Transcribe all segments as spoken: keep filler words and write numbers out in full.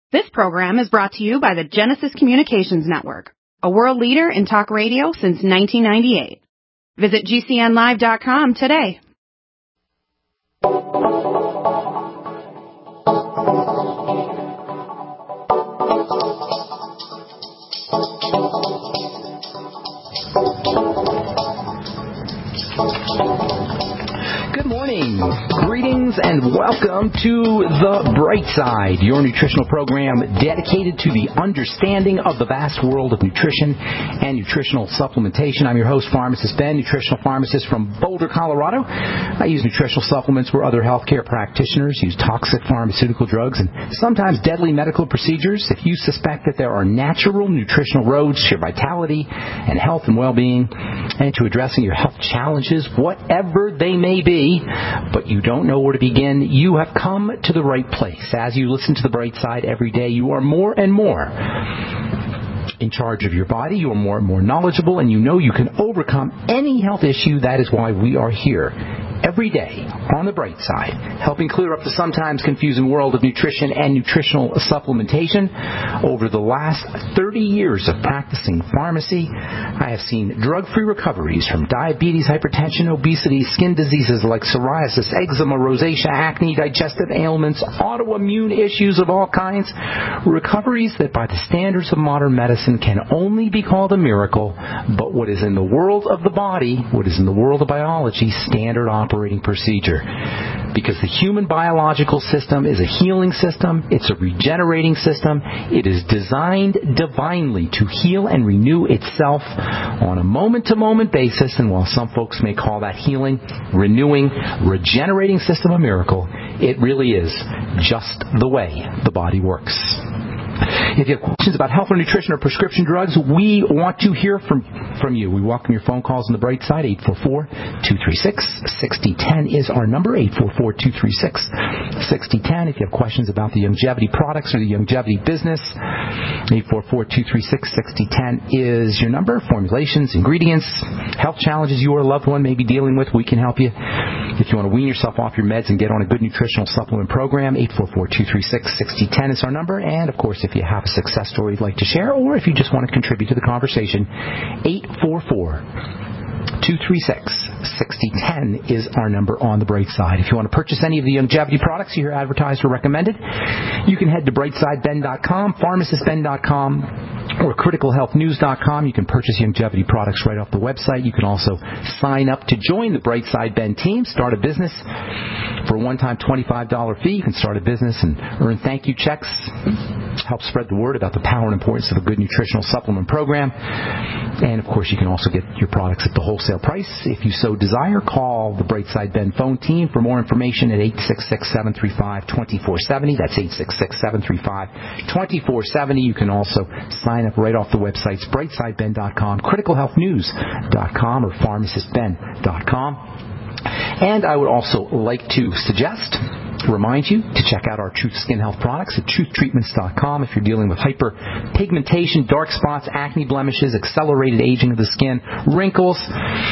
This program is brought to you by the Genesis Communications Network, a world leader in talk radio since nineteen ninety-eight. Visit G C N live dot com today. Good morning. Greetings and welcome to The Bright Side, your nutritional program dedicated to the understanding of the vast world of nutrition and nutritional supplementation. I'm your host, Pharmacist Ben, nutritional pharmacist from Boulder, Colorado. I use nutritional supplements where other healthcare practitioners use toxic pharmaceutical drugs and sometimes deadly medical procedures. If you suspect that there are natural nutritional roads to your vitality and health and well-being and to addressing your health challenges, whatever they may be, but you don't know where to begin, you have come to the right place. As you listen to The Bright Side every day, you are more and more in charge of your body. You are more and more knowledgeable, and you know you can overcome any health issue. That is why we are here every day on The Bright Side, helping clear up the sometimes confusing world of nutrition and nutritional supplementation. Over the last thirty years of practicing pharmacy, I have seen drug-free recoveries from diabetes, hypertension, obesity, skin diseases like psoriasis, eczema, rosacea, acne, digestive ailments, autoimmune issues of all kinds, recoveries that by the standards of modern medicine can only be called a miracle, but what is in the world of the body, what is in the world of biology, standard operating procedure. Because the human biological system is a healing system, it's a regenerating system, it is designed divinely to heal and renew itself on a moment-to-moment basis, and while some folks may call that healing, renewing, regenerating system a miracle, it really is just the way the body works. If you have questions about health or nutrition or prescription drugs, we want to hear from, from you. We welcome your phone calls on The Bright Side. eight four four, two three six, six zero one zero is our number, eight four four, two three six, six zero one zero. If you have questions about the Youngevity products or the Youngevity business, eight four four, two three six, six zero one zero is your number. Formulations, ingredients, health challenges you or a loved one may be dealing with, we can help you. If you want to wean yourself off your meds and get on a good nutritional supplement program, eight four four, two three six, six zero one zero is our number. And, of course, if you have a success story you'd like to share, or if you just want to contribute to the conversation, eight four four, two three six, six zero one zero is our number on The Bright Side. If you want to purchase any of the Youngevity products you hear advertised or recommended, you can head to bright side ben dot com, pharmacist ben dot com, or critical health news dot com. You can purchase Youngevity products right off the website. You can also sign up to join the Bright Side Ben team, start a business for a one-time twenty-five dollars fee. You can start a business and earn thank you checks, help spread the word about the power and importance of a good nutritional supplement program. And, of course, you can also get your products at the wholesale price. If you so desire, call the Bright Side Ben phone team for more information at eight six six, seven three five, two four seven zero. That's eight six six, seven three five, two four seven zero. You can also sign up right off the websites, bright side ben dot com, critical health news dot com, or pharmacist ben dot com. And I would also like to suggest, remind you to check out our Truth Skin Health products at truth treatments dot com if you're dealing with hyperpigmentation, dark spots, acne blemishes, accelerated aging of the skin, wrinkles.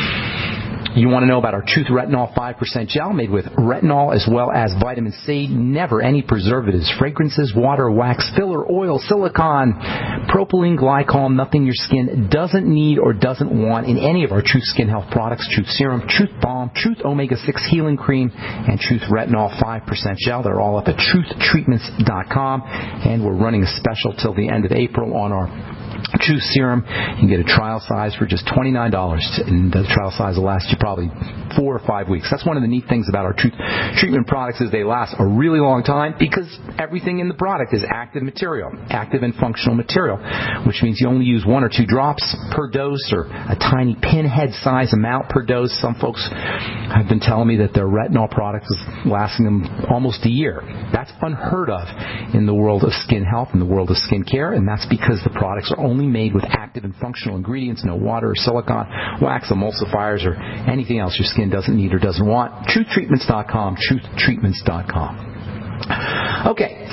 You want to know about our Truth Retinol five percent gel made with retinol as well as vitamin C. Never any preservatives, fragrances, water, wax, filler, oil, silicone, propylene glycol, nothing your skin doesn't need or doesn't want in any of our Truth Skin Health products. Truth Serum, Truth Balm, Truth Omega six Healing Cream, and Truth Retinol five percent gel. They're all up at truth treatments dot com. And we're running a special till the end of April on our Truth Serum. You can get a trial size for just twenty-nine dollars, and the trial size will last you probably four or five weeks. That's one of the neat things about our Truth treatment products, is they last a really long time because everything in the product is active material, active and functional material, which means you only use one or two drops per dose or a tiny pinhead size amount per dose. Some folks have been telling me that their retinol product is lasting them almost a year. That's unheard of in the world of skin health, in the world of skin care, and that's because the products are only made with active and functional ingredients, no water or silicone, wax, emulsifiers, or anything else your skin doesn't need or doesn't want. truth treatments dot com, truth treatments dot com. Okay,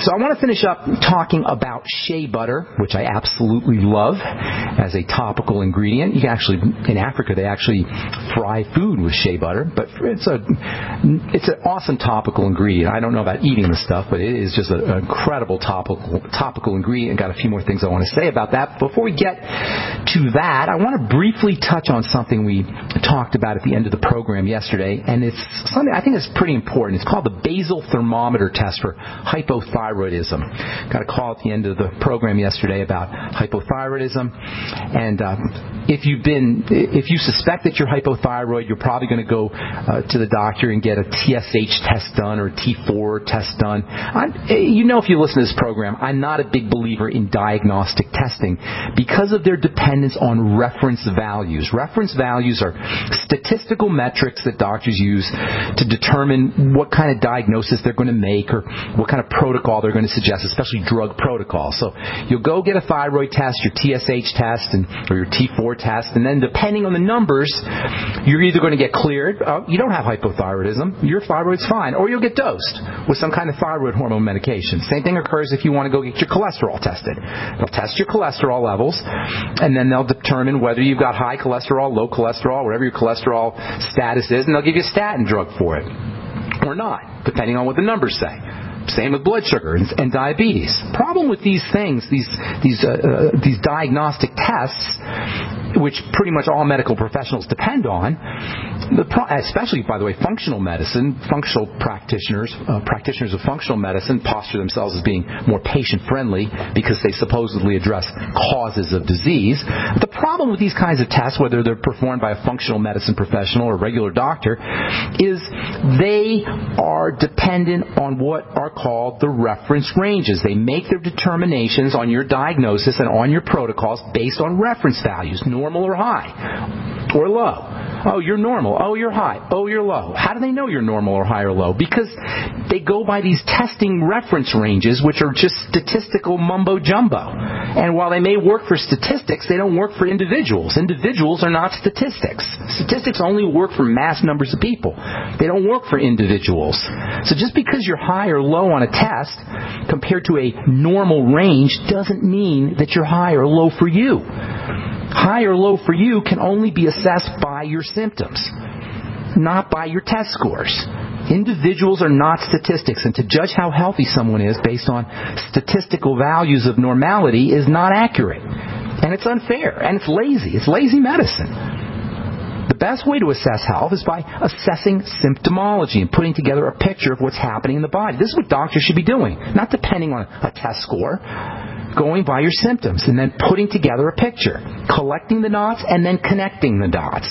So I want to finish up talking about shea butter, which I absolutely love as a topical ingredient. You can actually, in Africa, they actually fry food with shea butter, but it's a it's an awesome topical ingredient. I don't know about eating the stuff, but it is just a, an incredible topical topical ingredient. Got a few more things I want to say about that. Before we get to that, I want to briefly touch on something we talked about at the end of the program yesterday, and it's something I think is pretty important. It's called the basal thermometer test for hypothyroidism. Got a call at the end of the program yesterday about hypothyroidism, and uh, if you've been, if you suspect that you're hypothyroid, you're probably going to go uh, to the doctor and get a T S H test done or a T four test done. I'm, you know, if you listen to this program, I'm not a big believer in diagnostic testing because of their dependence on reference values. Reference values are statistical metrics that doctors use to determine what kind of diagnosis they're going to make or what kind of protocol they're going to suggest, especially drug protocols. So you'll go get a thyroid test, your T S H test, and or your T four test, and then depending on the numbers, you're either going to get cleared, oh, you don't have hypothyroidism, your thyroid's fine, or you'll get dosed with some kind of thyroid hormone medication. Same thing occurs if you want to go get your cholesterol tested. They'll test your cholesterol levels, and then they'll determine whether you've got high cholesterol, low cholesterol, whatever your cholesterol status is, and they'll give you a statin drug for it, or not, depending on what the numbers say. Same with blood sugar and, and diabetes. Problem with these things, these these uh, uh, these diagnostic tests, which pretty much all medical professionals depend on, the pro- especially, by the way, functional medicine, functional practitioners, uh, practitioners of functional medicine posture themselves as being more patient-friendly because they supposedly address causes of disease. The problem with these kinds of tests, whether they're performed by a functional medicine professional or a regular doctor, is they are dependent on what are called the reference ranges. They make their determinations on your diagnosis and on your protocols based on reference values, normal or high or low. Oh, you're normal. Oh, you're high. Oh, you're low. How do they know you're normal or high or low? Because they go by these testing reference ranges, which are just statistical mumbo-jumbo. And while they may work for statistics, they don't work for individuals. Individuals are not statistics. Statistics only work for mass numbers of people. They don't work for individuals. So just because you're high or low on a test compared to a normal range doesn't mean that you're high or low for you. High or low for you can only be assessed by your symptoms, not by your test scores. Individuals are not statistics, and to judge how healthy someone is based on statistical values of normality is not accurate. And it's unfair, and it's lazy. It's lazy medicine. The best way to assess health is by assessing symptomology and putting together a picture of what's happening in the body. This is what doctors should be doing, not depending on a test score. Going by your symptoms and then putting together a picture, collecting the dots and then connecting the dots.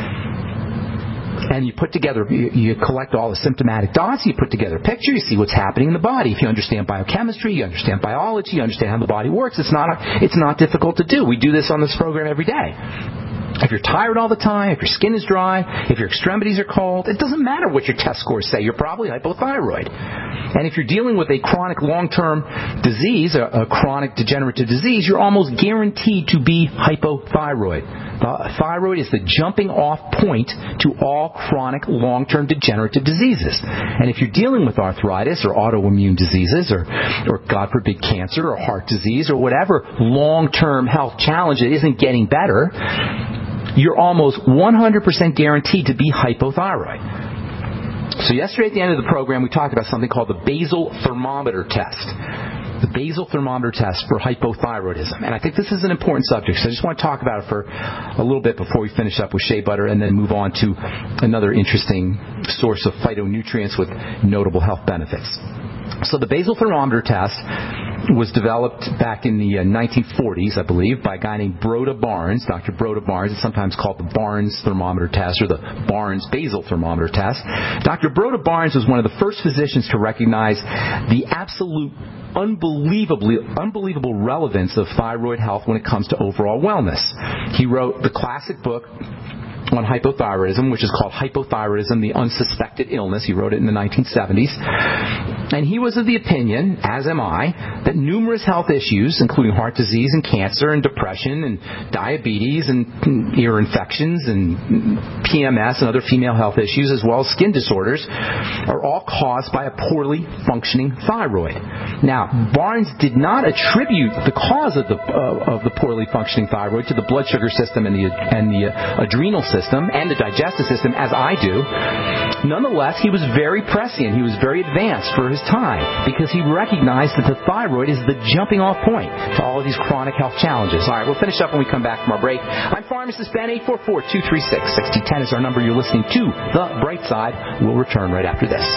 And you put together, you, you collect all the symptomatic dots, you put together a picture, you see what's happening in the body. If you understand biochemistry, you understand biology, you understand how the body works, it's not, a, it's not difficult to do. We do this on this program every day. If you're tired all the time, if your skin is dry, if your extremities are cold, it doesn't matter what your test scores say. You're probably hypothyroid. And if you're dealing with a chronic long-term disease, a, a chronic degenerative disease, you're almost guaranteed to be hypothyroid. The thyroid is the jumping off point to all chronic long-term degenerative diseases. And if you're dealing with arthritis or autoimmune diseases or, or God forbid, cancer or heart disease or whatever long-term health challenge that isn't getting better, you're almost one hundred percent guaranteed to be hypothyroid. So yesterday at the end of the program, we talked about something called the basal thermometer test. The basal thermometer test for hypothyroidism. And I think this is an important subject, so I just want to talk about it for a little bit before we finish up with shea butter and then move on to another interesting source of phytonutrients with notable health benefits. So the basal thermometer test was developed back in the uh, nineteen forties, I believe, by a guy named Broda Barnes, Doctor Broda Barnes. It's sometimes called the Barnes thermometer test or the Barnes basal thermometer test. Doctor Broda Barnes was one of the first physicians to recognize the absolute unbelievably unbelievable relevance of thyroid health when it comes to overall wellness. He wrote the classic book on hypothyroidism, which is called Hypothyroidism, the Unsuspected Illness. He wrote it in the nineteen seventies. And he was of the opinion, as am I, that numerous health issues, including heart disease and cancer and depression and diabetes and ear infections and P M S and other female health issues, as well as skin disorders, are all caused by a poorly functioning thyroid. Now, Barnes did not attribute the cause of the uh, of the poorly functioning thyroid to the blood sugar system and the and the uh, adrenal system and the digestive system, as I do. Nonetheless, he was very prescient. He was very advanced for his time because he recognized that the thyroid is the jumping off point to all of these chronic health challenges. All right, we'll finish up when we come back from our break. I'm Pharmacist Ben. Eight four four, two three six, six zero one zero is our number. You're listening to The Bright Side. We'll return right after this.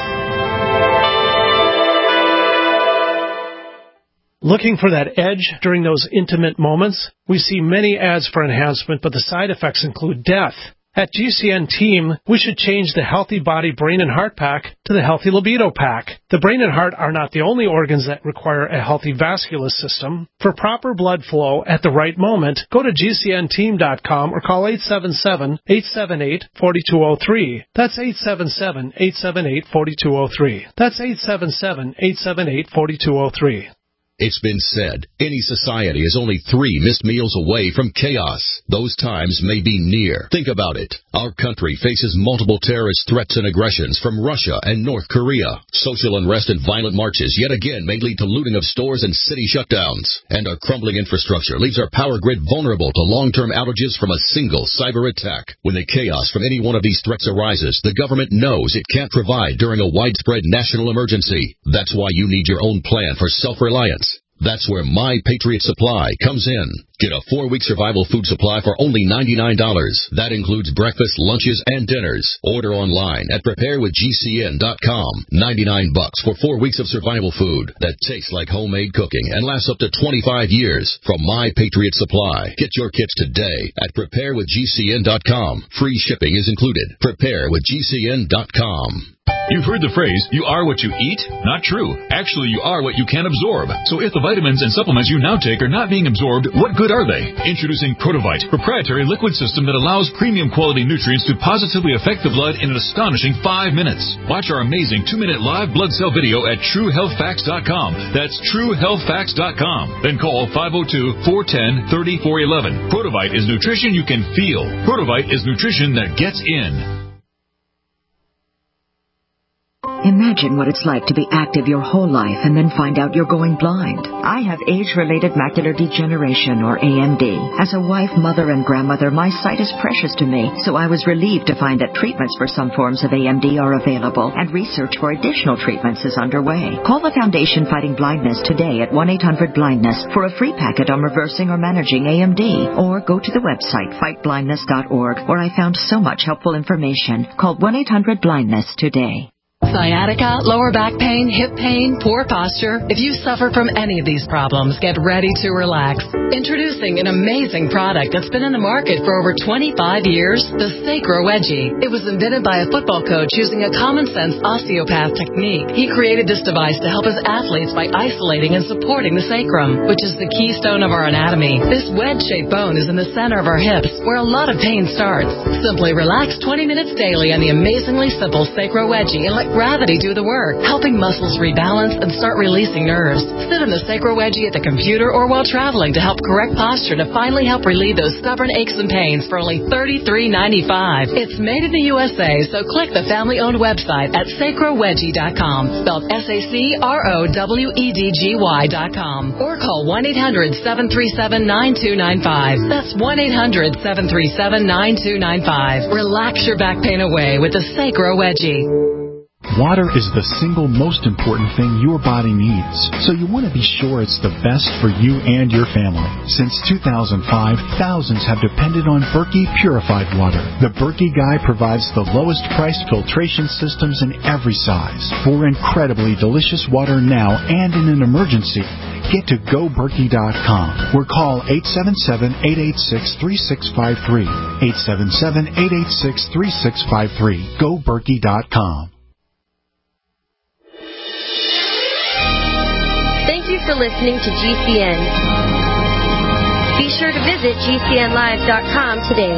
Looking for that edge during those intimate moments? We see many ads for enhancement, but the side effects include death. At G C N Team, we should change the Healthy Body, Brain, and Heart Pack to the Healthy Libido Pack. The brain and heart are not the only organs that require a healthy vascular system. For proper blood flow at the right moment, go to G C N team dot com or call eight seven seven, eight seven eight, four two zero three. That's eight seven seven, eight seven eight, four two zero three. That's eight seven seven, eight seven eight, four two zero three. It's been said, any society is only three missed meals away from chaos. Those times may be near. Think about it. Our country faces multiple terrorist threats and aggressions from Russia and North Korea. Social unrest and violent marches yet again may lead to looting of stores and city shutdowns. And our crumbling infrastructure leaves our power grid vulnerable to long-term outages from a single cyber attack. When the chaos from any one of these threats arises, the government knows it can't provide during a widespread national emergency. That's why you need your own plan for self-reliance. That's where My Patriot Supply comes in. Get a four-week survival food supply for only ninety-nine dollars. That includes breakfast, lunches, and dinners. Order online at prepare with G C N dot com. ninety-nine bucks for four weeks of survival food that tastes like homemade cooking and lasts up to twenty-five years from My Patriot Supply. Get your kits today at prepare with G C N dot com. Free shipping is included. prepare with G C N dot com. You've heard the phrase, you are what you eat? Not true. Actually, you are what you can absorb. So if the vitamins and supplements you now take are not being absorbed, what good are they? Introducing Protovite, proprietary liquid system that allows premium quality nutrients to positively affect the blood in an astonishing five minutes. Watch our amazing two-minute live blood cell video at true health facts dot com. That's true health facts dot com. Then call five oh two, four one oh, three four one one. Protovite is nutrition you can feel. Protovite is nutrition that gets in. Imagine what it's like to be active your whole life and then find out you're going blind. I have age-related macular degeneration, or A M D. As a wife, mother, and grandmother, my sight is precious to me, so I was relieved to find that treatments for some forms of A M D are available, and research for additional treatments is underway. Call the Foundation Fighting Blindness today at one eight hundred blindness for a free packet on reversing or managing A M D, or go to the website fight blindness dot org, where I found so much helpful information. Call one eight hundred blindness today. Sciatica, lower back pain, hip pain, poor posture. If you suffer from any of these problems, get ready to relax. Introducing an amazing product that's been in the market for over twenty-five years, the Sacro Wedgie. It was invented by a football coach using a common-sense osteopath technique. He created this device to help his athletes by isolating and supporting the sacrum, which is the keystone of our anatomy. This wedge-shaped bone is in the center of our hips, where a lot of pain starts. Simply relax twenty minutes daily on the amazingly simple Sacro Wedgie and let gravity do the work, helping muscles rebalance and start releasing nerves. Sit in the Sacro Wedgie at the computer or while traveling to help correct posture to finally help relieve those stubborn aches and pains for only thirty-three ninety-five. It's made in the U S A, so click the family-owned website at sacro wedgie dot com, spelled S A C R O W E D G Y dot com, or call one eight hundred, seven three seven, nine two nine five. That's one eight hundred, seven three seven, nine two nine five. Relax your back pain away with the Sacro Wedgie. Water is the single most important thing your body needs, so you want to be sure it's the best for you and your family. Since two thousand five, thousands have depended on Berkey purified water. The Berkey Guy provides the lowest priced filtration systems in every size. For incredibly delicious water now and in an emergency, get to go berkey dot com or call eight seven seven, eight eight six, three six five three. eight seven seven, eight eight six, three six five three. go berkey dot com. Thank you for listening to G C N. Be sure to visit G C N live dot com today.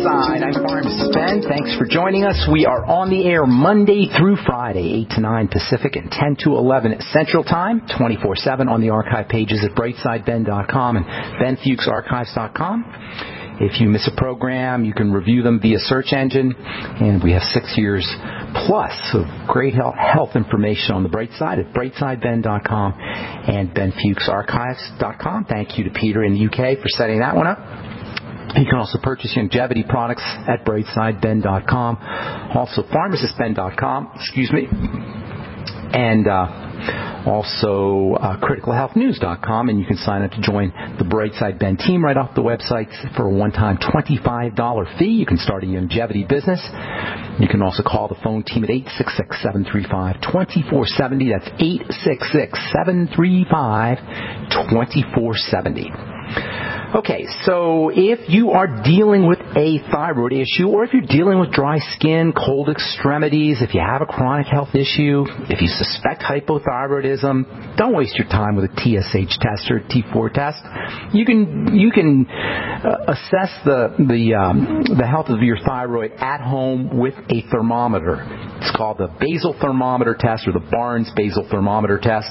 Side. I'm Pharmacist Ben. Thanks for joining us. We are on the air Monday through Friday, eight to nine Pacific and ten to eleven Central Time, twenty-four seven on the archive pages at brightside ben dot com and ben fuchs archives dot com. If you miss a program, you can review them via search engine, and we have six years plus of great health information on the Bright Side at brightside ben dot com and ben fuchs archives dot com. Thank you to Peter in the U K for setting that one up. You can also purchase longevity products at brightside ben dot com, also pharmacist ben dot com, excuse me, and uh, also uh, critical health news dot com, and you can sign up to join the Brightside Ben team right off the website for a one-time twenty-five dollars fee. You can start a longevity business. You can also call the phone team at eight six six, seven three five, two four seven zero. That's eight six six, seven three five, two four seven zero. Okay, so if you are dealing with a thyroid issue, or if you're dealing with dry skin, cold extremities, if you have a chronic health issue, if you suspect hypothyroidism, don't waste your time with a T S H test or a T four test. You can you can uh, assess the the um, the health of your thyroid at home with a thermometer. It's called the basal thermometer test or the Barnes basal thermometer test.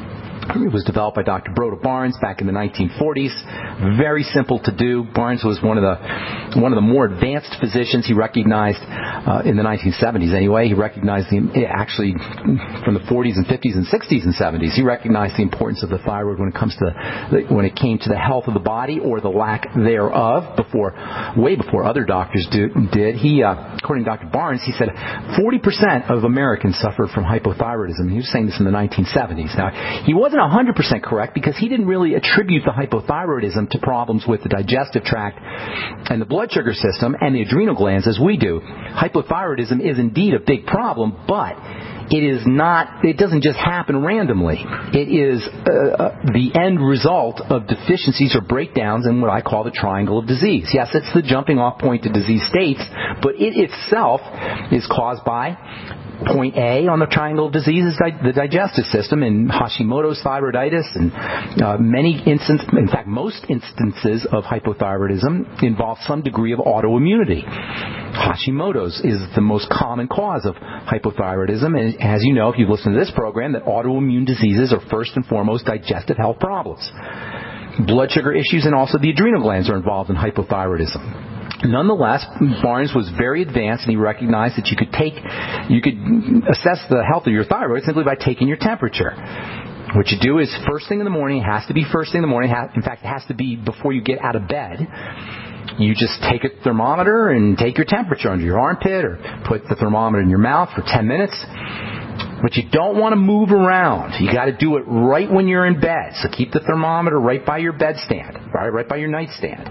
It was developed by Doctor Broda Barnes back in the nineteen forties. Very simple to do. Barnes was one of the one of the more advanced physicians. He recognized uh, in the nineteen seventies anyway. He recognized the actually from the forties and fifties and sixties and seventies. He recognized the importance of the thyroid when it comes to when it came to the health of the body or the lack thereof. Before, way before other doctors do, did. He, uh, according to Doctor Barnes, he said forty percent of Americans suffered from hypothyroidism. He was saying this in the nineteen seventies. Now, he wasn't one hundred percent correct because he didn't really attribute the hypothyroidism to problems with the digestive tract and the blood sugar system and the adrenal glands as we do. Hypothyroidism is indeed a big problem, but it is not, it doesn't just happen randomly. It is uh, the end result of deficiencies or breakdowns in what I call the triangle of disease. Yes, it's the jumping off point to disease states, but it itself is caused by point A on the triangle of disease is di- the digestive system, and Hashimoto's thyroiditis, and uh, many instances, in fact, most instances of hypothyroidism involve some degree of autoimmunity. Hashimoto's is the most common cause of hypothyroidism, and as you know, if you've listened to this program, that autoimmune diseases are first and foremost digestive health problems. Blood sugar issues and also the adrenal glands are involved in hypothyroidism. Nonetheless, Barnes was very advanced, and he recognized that you could take, you could assess the health of your thyroid simply by taking your temperature. What you do is first thing in the morning, it has to be first thing in the morning. In fact, it has to be before you get out of bed. You just take a thermometer and take your temperature under your armpit, or put the thermometer in your mouth for ten minutes. But you don't want to move around. You got to do it right when you're in bed. So keep the thermometer right by your bedstand, right, right by your nightstand.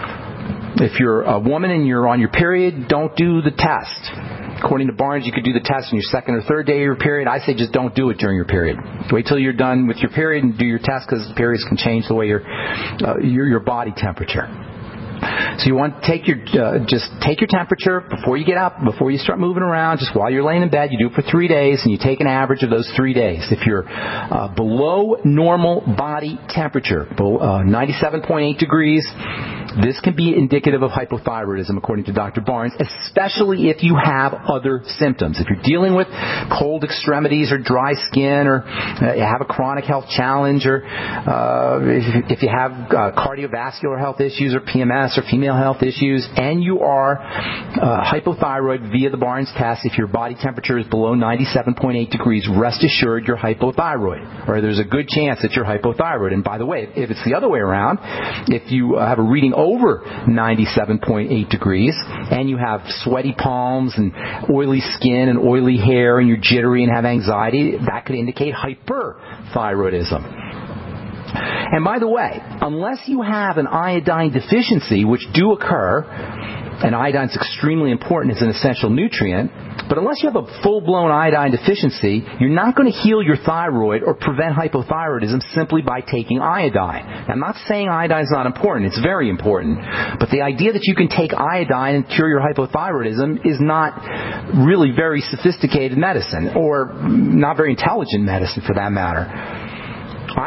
If you're a woman and you're on your period, don't do the test. According to Barnes, you could do the test on your second or third day of your period. I say just don't do it during your period. Wait till you're done with your period and do your test, because periods can change the way your uh, your, your body temperature. So you want to take your uh, just take your temperature before you get up, before you start moving around, just while you're laying in bed. You do it for three days, and you take an average of those three days. If you're uh, below normal body temperature, below, uh, ninety-seven point eight degrees, this can be indicative of hypothyroidism, according to Doctor Barnes, especially if you have other symptoms. If you're dealing with cold extremities or dry skin, or uh, you have a chronic health challenge, or uh, if, if you have uh, cardiovascular health issues or P M S or female health issues, and you are uh, hypothyroid via the Barnes test, if your body temperature is below ninety-seven point eight degrees, rest assured you're hypothyroid, or there's a good chance that you're hypothyroid. And by the way, if it's the other way around, if you have a reading over ninety-seven point eight degrees and you have sweaty palms and oily skin and oily hair and you're jittery and have anxiety, that could indicate hyperthyroidism. And by the way, unless you have an iodine deficiency, which do occur, and iodine is extremely important as an essential nutrient, but unless you have a full-blown iodine deficiency, you're not going to heal your thyroid or prevent hypothyroidism simply by taking iodine. Now, I'm not saying iodine is not important. It's very important. But the idea that you can take iodine and cure your hypothyroidism is not really very sophisticated medicine, or not very intelligent medicine for that matter.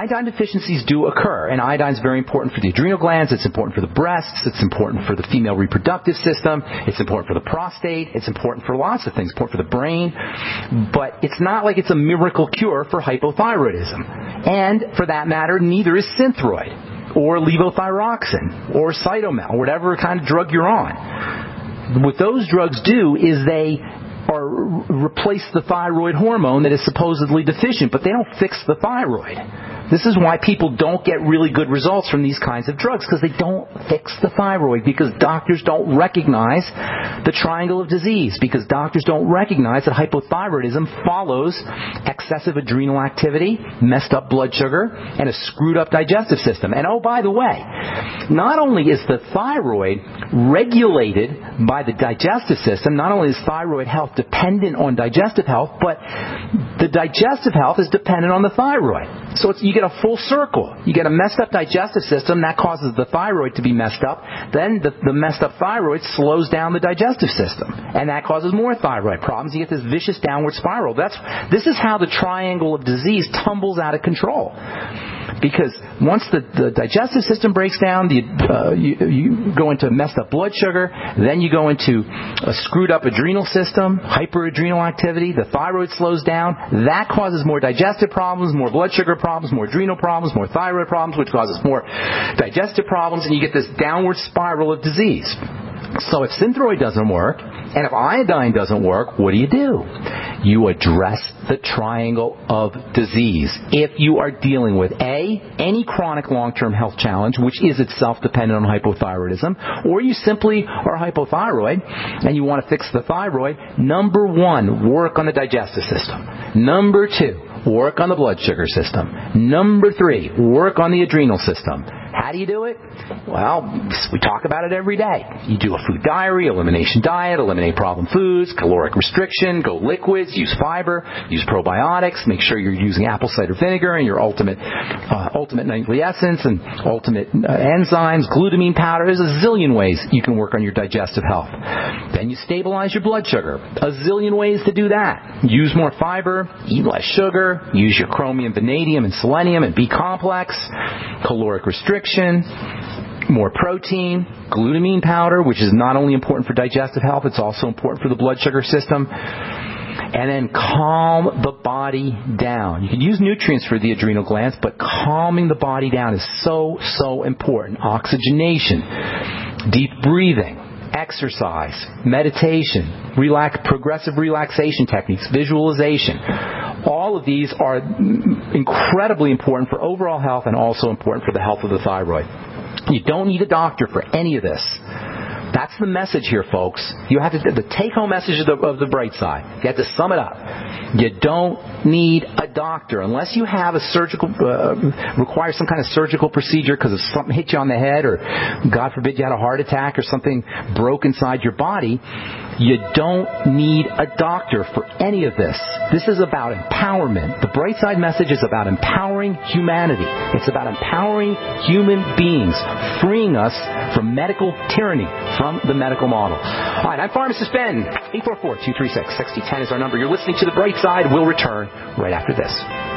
iodine deficiencies do occur, and iodine is very important for the adrenal glands, it's important for the breasts, it's important for the female reproductive system, it's important for the prostate, it's important for lots of things, it's important for the brain, but it's not like it's a miracle cure for hypothyroidism. And, for that matter, neither is Synthroid, or levothyroxine, or Cytomel, or whatever kind of drug you're on. What those drugs do is they or replace the thyroid hormone that is supposedly deficient, but they don't fix the thyroid. This is why people don't get really good results from these kinds of drugs, because they don't fix the thyroid, because doctors don't recognize the triangle of disease, because doctors don't recognize that hypothyroidism follows excessive adrenal activity, messed up blood sugar, and a screwed up digestive system. And oh, by the way, not only is the thyroid regulated by the digestive system, not only is thyroid health dependent on digestive health, but the digestive health is dependent on the thyroid. So it's, you get a full circle. You get a messed up digestive system, that causes the thyroid to be messed up. Then the, the messed up thyroid slows down the digestive system, and that causes more thyroid problems. You get this vicious downward spiral. That's This is how the triangle of disease tumbles out of control. Because once the, the digestive system breaks down, the, uh, you, you go into messed up blood sugar, then you go into a screwed up adrenal system, hyperadrenal activity, the thyroid slows down, that causes more digestive problems, more blood sugar problems, more adrenal problems, more thyroid problems, which causes more digestive problems, and you get this downward spiral of disease. So if Synthroid doesn't work, and if iodine doesn't work, what do you do? You address the triangle of disease. If you are dealing with A, any chronic long-term health challenge, which is itself dependent on hypothyroidism, or you simply are hypothyroid and you want to fix the thyroid, number one, work on the digestive system. Number two, work on the blood sugar system. Number three, work on the adrenal system. How do you do it? Well, we talk about it every day. You do a food diary, elimination diet, eliminate problem foods, caloric restriction, go liquids, use fiber, use probiotics, make sure you're using apple cider vinegar and your ultimate uh, ultimate nightly essence and ultimate uh, enzymes, glutamine powder. There's a zillion ways you can work on your digestive health. Then you stabilize your blood sugar. A zillion ways to do that. Use more fiber, eat less sugar, use your chromium, vanadium, and selenium and B complex, caloric restriction, more protein, glutamine powder, which is not only important for digestive health, it's also important for the blood sugar system. And then calm the body down. You can use nutrients for the adrenal glands, but calming the body down is so, so important. Oxygenation, deep breathing, exercise, meditation, relax, progressive relaxation techniques, visualization. All of these are incredibly important for overall health and also important for the health of the thyroid. You don't need a doctor for any of this. That's the message here, folks. You have to, the take-home message of the, of the bright side. You have to sum it up. You don't need a doctor unless you have a surgical, uh, require some kind of surgical procedure because if something hit you on the head or, God forbid, you had a heart attack or something broke inside your body. You don't need a doctor for any of this. This is about empowerment. The bright side message is about empowering humanity. It's about empowering human beings, freeing us from medical tyranny, from the medical model. All right, I'm Pharmacist Ben. eight four four, two three six, six zero one zero is our number. You're listening to The Bright Side. We'll return right after this.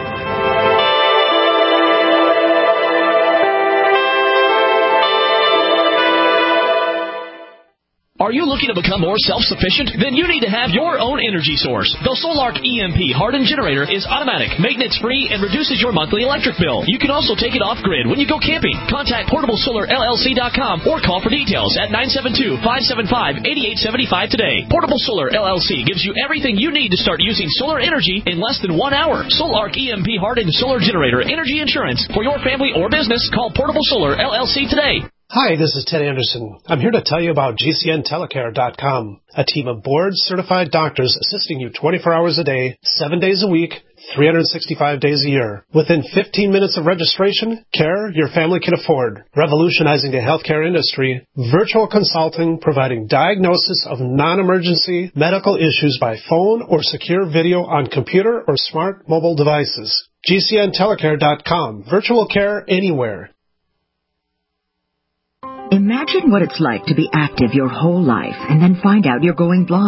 Are you looking to become more self-sufficient? Then you need to have your own energy source. The Solark E M P hardened generator is automatic, maintenance-free, and reduces your monthly electric bill. You can also take it off-grid when you go camping. Contact portable solar L L C dot com or call for details at nine seven two, five seven five, eight eight seven five today. Portable Solar L L C gives you everything you need to start using solar energy in less than one hour. Solark E M P hardened solar generator energy insurance. For your family or business, call Portable Solar L L C today. Hi, this is Ted Anderson. I'm here to tell you about G C N telecare dot com, a team of board-certified doctors assisting you twenty-four hours a day, seven days a week, three hundred sixty-five days a year. Within fifteen minutes of registration, care your family can afford. Revolutionizing the healthcare industry, virtual consulting providing diagnosis of non-emergency medical issues by phone or secure video on computer or smart mobile devices. G C N telecare dot com, virtual care anywhere. Imagine what it's like to be active your whole life and then find out you're going blind.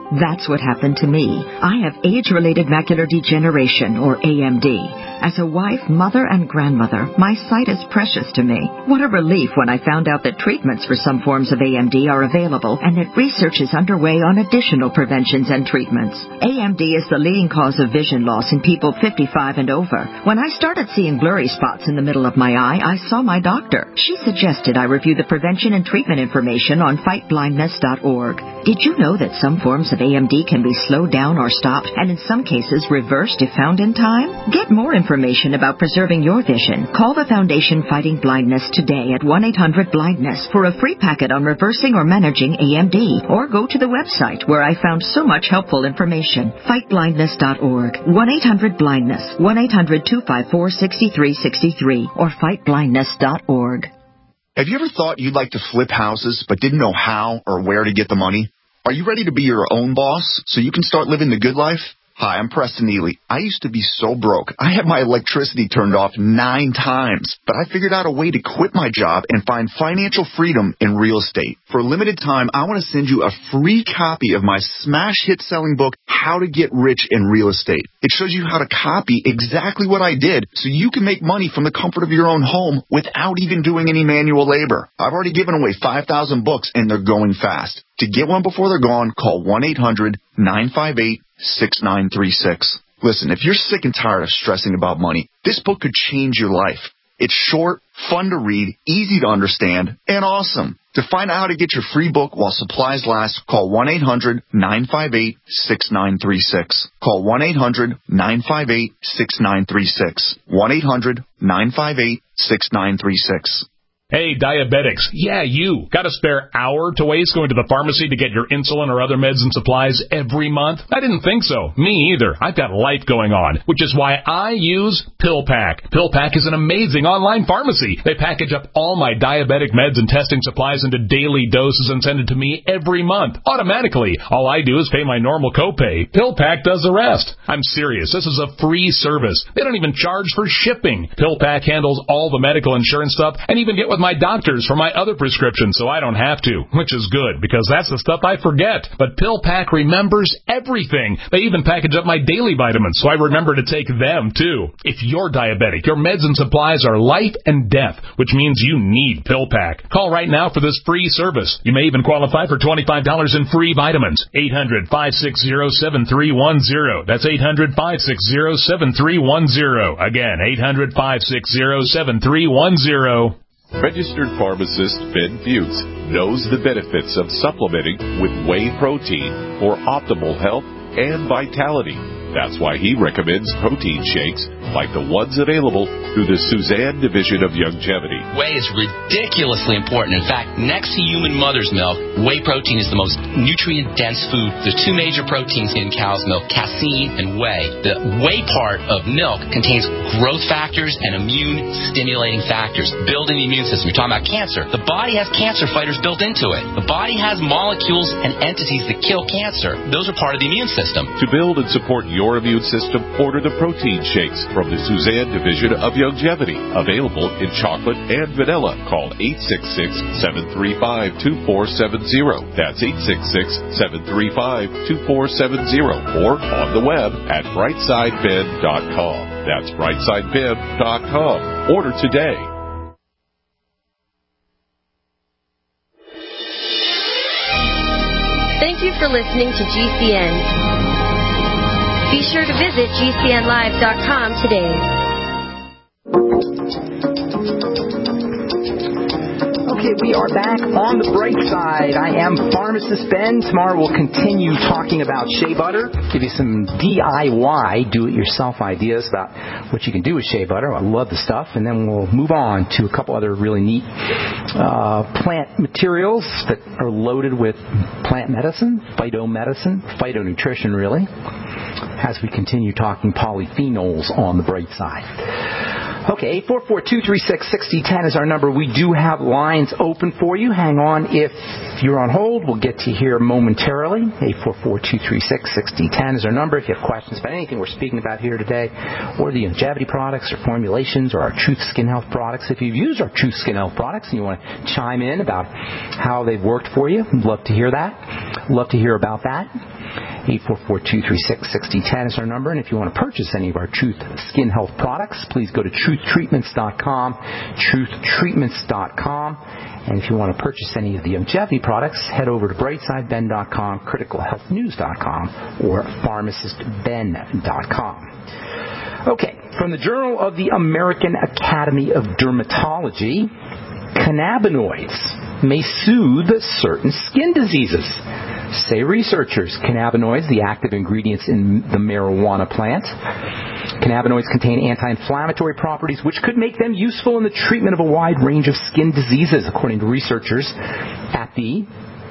That's what happened to me. I have age-related macular degeneration, or A M D. As a wife, mother, and grandmother, my sight is precious to me. What a relief when I found out that treatments for some forms of A M D are available and that research is underway on additional preventions and treatments. A M D is the leading cause of vision loss in people fifty-five and over. When I started seeing blurry spots in the middle of my eye, I saw my doctor. She suggested I review the prevention and treatment information on fight blindness dot org. Did you know that some forms of A M D can be slowed down or stopped, and in some cases reversed if found in time? Get more information about preserving your vision. Call the Foundation Fighting Blindness today at one eight hundred blindness for a free packet on reversing or managing A M D, or go to the website where I found so much helpful information, fight blindness dot org, one eight hundred blindness, one eight hundred two five four six three six three, or fight blindness dot org. Have you ever thought you'd like to flip houses but didn't know how or where to get the money? Are you ready to be your own boss so you can start living the good life? Hi, I'm Preston Neely. I used to be so broke. I had my electricity turned off nine times, but I figured out a way to quit my job and find financial freedom in real estate. For a limited time, I want to send you a free copy of my smash hit selling book, How to Get Rich in Real Estate. It shows you how to copy exactly what I did so you can make money from the comfort of your own home without even doing any manual labor. I've already given away five thousand books and they're going fast. To get one before they're gone, call one eight hundred nine five eight six nine three six. Listen, if you're sick and tired of stressing about money, this book could change your life. It's short, fun to read, easy to understand, and awesome. To find out how to get your free book while supplies last, call one eight hundred nine five eight six nine three six. Call one eight hundred nine five eight six nine three six. one eight hundred nine five eight six nine three six. Hey, diabetics. Yeah, you. Got a spare hour to waste going to the pharmacy to get your insulin or other meds and supplies every month? I didn't think so. Me either. I've got life going on, which is why I use PillPack. PillPack is an amazing online pharmacy. They package up all my diabetic meds and testing supplies into daily doses and send it to me every month, automatically. All I do is pay my normal copay. PillPack does the rest. I'm serious. This is a free service. They don't even charge for shipping. PillPack handles all the medical insurance stuff and even get with my doctors for my other prescriptions so I don't have to, which is good because that's the stuff I forget. But PillPack remembers everything. They even package up my daily vitamins so I remember to take them too. If you're diabetic, your meds and supplies are life and death, which means you need PillPack. Call right now for this free service. You may even qualify for twenty-five dollars in free vitamins. eight hundred five six zero seven three one zero. That's eight hundred five six zero seven three one zero. Again, eight hundred five six zero seven three one zero. Registered pharmacist Ben Fuchs knows the benefits of supplementing with whey protein for optimal health and vitality. That's why he recommends protein shakes like the ones available through the Suzanne Division of Youngevity. Whey is ridiculously important. In fact, next to human mother's milk, whey protein is the most nutrient-dense food. There's two major proteins in cow's milk, casein and whey. The whey part of milk contains growth factors and immune-stimulating factors, building the immune system. You're talking about cancer. The body has cancer fighters built into it. The body has molecules and entities that kill cancer. Those are part of the immune system. To build and support your immune system, order the protein shakes from the Suzanne Division of Youngevity. Available in chocolate and vanilla. Call eight six six, seven three five, two four seven zero. That's eight six six, seven three five, two four seven zero. Or on the web at brightside ben dot com. That's brightside ben dot com. Order today. Thank you for listening to G C N. Be sure to visit G C N live dot com today. Okay, we are back on the bright side. I am Pharmacist Ben. Tomorrow we'll continue talking about shea butter, give you some D I Y, do-it-yourself ideas about what you can do with shea butter. I love the stuff. And then we'll move on to a couple other really neat uh, plant materials that are loaded with plant medicine, phytomedicine, phytonutrition really, as we continue talking polyphenols on the bright side. Okay, eight four four, two three six, six zero one zero is our number. We do have lines open for you. Hang on if you're on hold. We'll get to you here momentarily. eight four four, two three six, six zero one zero is our number. If you have questions about anything we're speaking about here today, or the Youngevity products or formulations or our Truth Skin Health products. If you've used our Truth Skin Health products and you want to chime in about how they've worked for you, we'd love to hear that. Love to hear about that. eight four four, two three six, six zero one zero is our number. And if you want to purchase any of our Truth Skin Health products, please go to truth treatments dot com, truth treatments dot com. And if you want to purchase any of the Youngevity products, head over to brightside ben dot com, critical health news dot com, or pharmacist ben dot com. Okay, from the Journal of the American Academy of Dermatology, cannabinoids may soothe certain skin diseases. Say researchers, cannabinoids, the active ingredients in the marijuana plant. Cannabinoids contain anti-inflammatory properties which could make them useful in the treatment of a wide range of skin diseases, according to researchers at the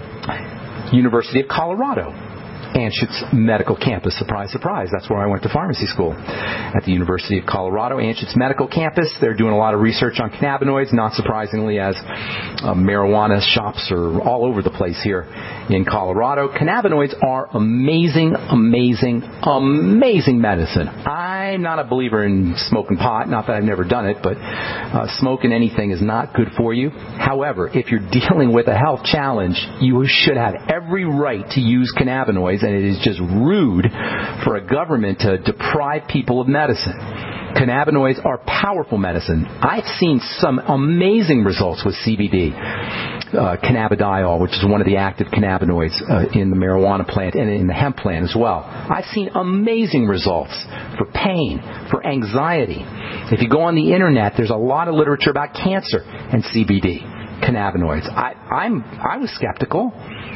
University of Colorado Anschutz Medical Campus. Surprise, surprise. That's where I went to pharmacy school, at the University of Colorado Anschutz Medical Campus. They're doing a lot of research on cannabinoids, not surprisingly, as uh, marijuana shops are all over the place here in Colorado. Cannabinoids are amazing, amazing, amazing medicine. I'm not a believer in smoking pot, not that I've never done it, but uh, smoking anything is not good for you. However, if you're dealing with a health challenge, you should have every right to use cannabinoids, and it is just rude for a government to deprive people of medicine. Cannabinoids are powerful medicine. I've seen some amazing results with C B D, uh, cannabidiol, which is one of the active cannabinoids uh, in the marijuana plant and in the hemp plant as well. I've seen amazing results for pain, for anxiety. If you go on the internet, there's a lot of literature about cancer and C B D, cannabinoids. I, I'm, I was skeptical.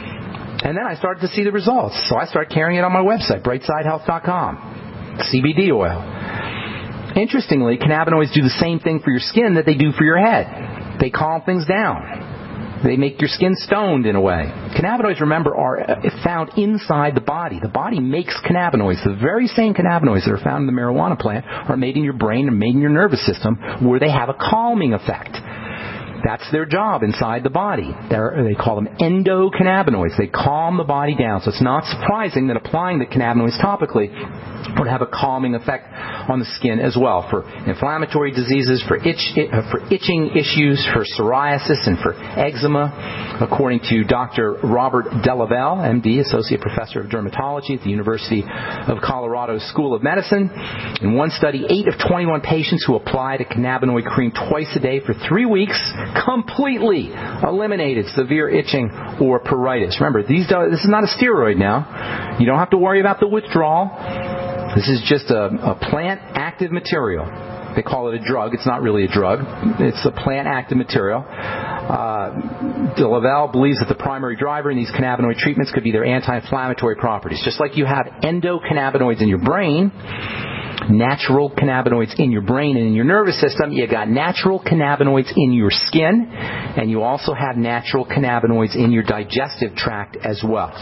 And then I started to see the results. So I started carrying it on my website, brightside health dot com. C B D oil. Interestingly, cannabinoids do the same thing for your skin that they do for your head. They calm things down. They make your skin stoned in a way. Cannabinoids, remember, are found inside the body. The body makes cannabinoids. The very same cannabinoids that are found in the marijuana plant are made in your brain and made in your nervous system, where they have a calming effect. That's their job inside the body. They're, they call them endocannabinoids. They calm the body down. So it's not surprising that applying the cannabinoids topically would have a calming effect on the skin as well, for inflammatory diseases, for itch, for itching issues, for psoriasis, and for eczema. According to Doctor Robert Delavelle, M D, Associate Professor of Dermatology at the University of Colorado School of Medicine, in one study, eight of twenty-one patients who applied a cannabinoid cream twice a day for three weeks completely eliminated severe itching or pruritus. Remember, these this is not a steroid now. You don't have to worry about the withdrawal. This is just a, a plant active material. They call it a drug. It's not really a drug. It's a plant active material. Uh, Delavelle believes that the primary driver in these cannabinoid treatments could be their anti-inflammatory properties. Just like you have endocannabinoids in your brain, natural cannabinoids in your brain and in your nervous system, you got natural cannabinoids in your skin, and you also have natural cannabinoids in your digestive tract as well.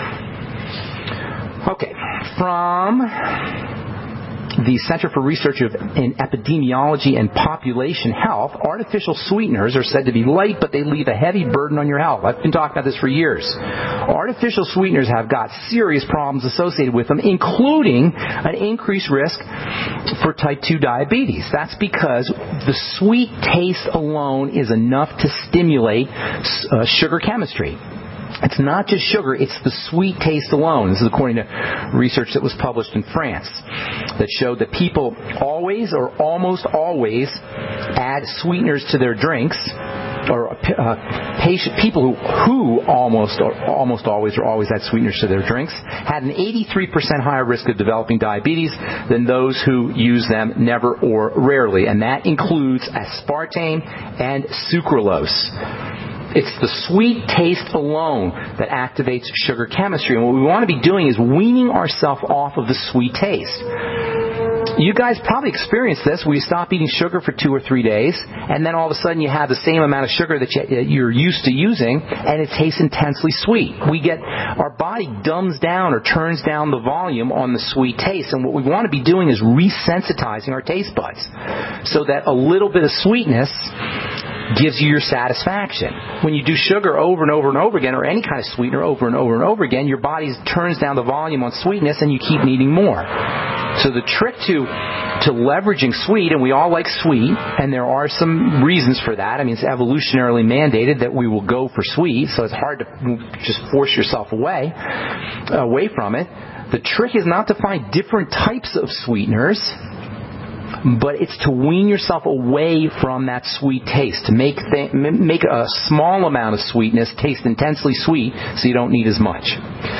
Okay, from the Center for Research in Epidemiology and Population Health, artificial sweeteners are said to be light, but they leave a heavy burden on your health. I've been talking about this for years. Artificial sweeteners have got serious problems associated with them, including an increased risk for type two diabetes. That's because the sweet taste alone is enough to stimulate uh, sugar chemistry. It's not just sugar, it's the sweet taste alone. This is according to research that was published in France that showed that people always or almost always add sweeteners to their drinks, or uh, patient, people who, who almost or almost always or always add sweeteners to their drinks had an eighty-three percent higher risk of developing diabetes than those who use them never or rarely, and that includes aspartame and sucralose. It's the sweet taste alone that activates sugar chemistry. And what we want to be doing is weaning ourselves off of the sweet taste. You guys probably experienced this, where you stop eating sugar for two or three days, and then all of a sudden you have the same amount of sugar that you're used to using, and it tastes intensely sweet. We get, our body dumbs down or turns down the volume on the sweet taste, and what we want to be doing is resensitizing our taste buds so that a little bit of sweetness gives you your satisfaction. When you do sugar over and over and over again, or any kind of sweetener over and over and over again, your body turns down the volume on sweetness and you keep needing more. So the trick to to leveraging sweet, and we all like sweet, and there are some reasons for that. I mean, it's evolutionarily mandated that we will go for sweet, so it's hard to just force yourself away, away from it. The trick is not to find different types of sweeteners, but it's to wean yourself away from that sweet taste, to make th- make a small amount of sweetness taste intensely sweet so you don't need as much.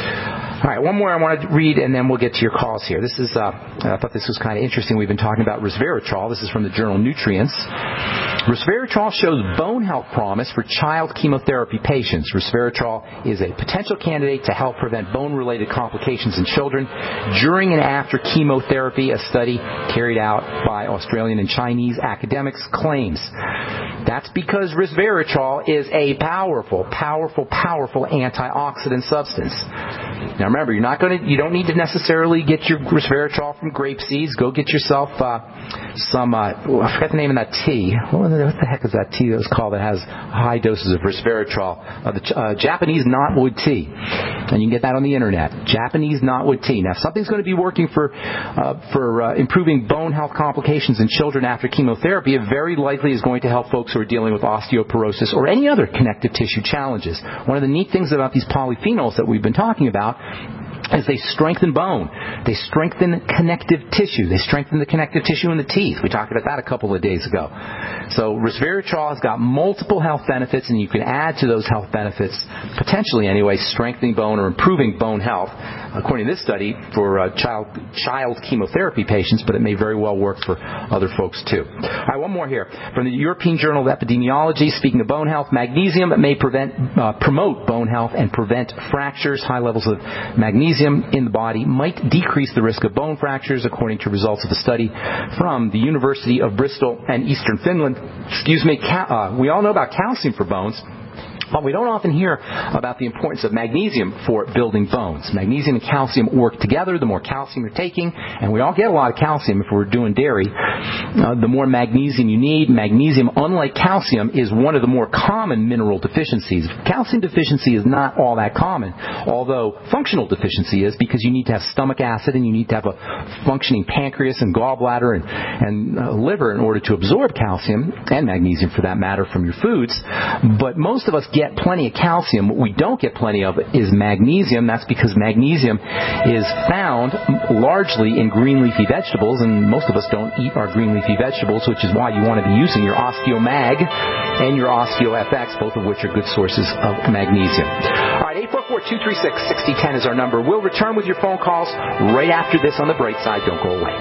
All right, one more I want to read, and then we'll get to your calls here. This is, uh, I thought this was kind of interesting. We've been talking about resveratrol. This is from the journal Nutrients. Resveratrol shows bone health promise for child chemotherapy patients. Resveratrol is a potential candidate to help prevent bone-related complications in children during and after chemotherapy. A study carried out by Australian and Chinese academics claims that's because resveratrol is a powerful, powerful, powerful antioxidant substance. Now remember, you're not going to, you don't need to necessarily get your resveratrol from grape seeds. Go get yourself uh, some, uh, oh, I forgot the name of that tea. What the heck is that tea that was called that has high doses of resveratrol? Uh, the uh, Japanese knotwood tea. And you can get that on the internet. Japanese knotwood tea. Now, if something's going to be working for uh, for uh, improving bone health complications in children after chemotherapy, it very likely is going to help folks who are dealing with osteoporosis or any other connective tissue challenges. One of the neat things about these polyphenols that we've been talking about is they strengthen bone. They strengthen connective tissue. They strengthen the connective tissue in the teeth. We talked about that a couple of days ago. So resveratrol has got multiple health benefits, and you can add to those health benefits, potentially anyway, strengthening bone or improving bone health, according to this study, for uh, child child chemotherapy patients, but it may very well work for other folks too. All right, one more here. From the European Journal of Epidemiology, speaking of bone health, magnesium may prevent, uh, promote bone health and prevent fractures. High levels of magnesium in the body might decrease the risk of bone fractures, according to results of a study from the University of Bristol and Eastern Finland. Excuse me. Ca- uh, we all know about calcium for bones, but we don't often hear about the importance of magnesium for building bones. Magnesium and calcium work together. The more calcium you're taking, and we all get a lot of calcium if we're doing dairy, uh, the more magnesium you need. Magnesium, unlike calcium, is one of the more common mineral deficiencies. Calcium deficiency is not all that common, although functional deficiency is, because you need to have stomach acid and you need to have a functioning pancreas and gallbladder and, and uh, liver in order to absorb calcium, and magnesium for that matter, from your foods. But most of us get plenty of calcium. What we don't get plenty of is magnesium. That's because magnesium is found largely in green leafy vegetables, and most of us don't eat our green leafy vegetables, which is why you want to be using your OsteoMag and your OsteoFX, both of which are good sources of magnesium. All right, eight four four, two three six, six zero one zero is our number. We'll return with your phone calls right after this on The Bright Side. Don't go away.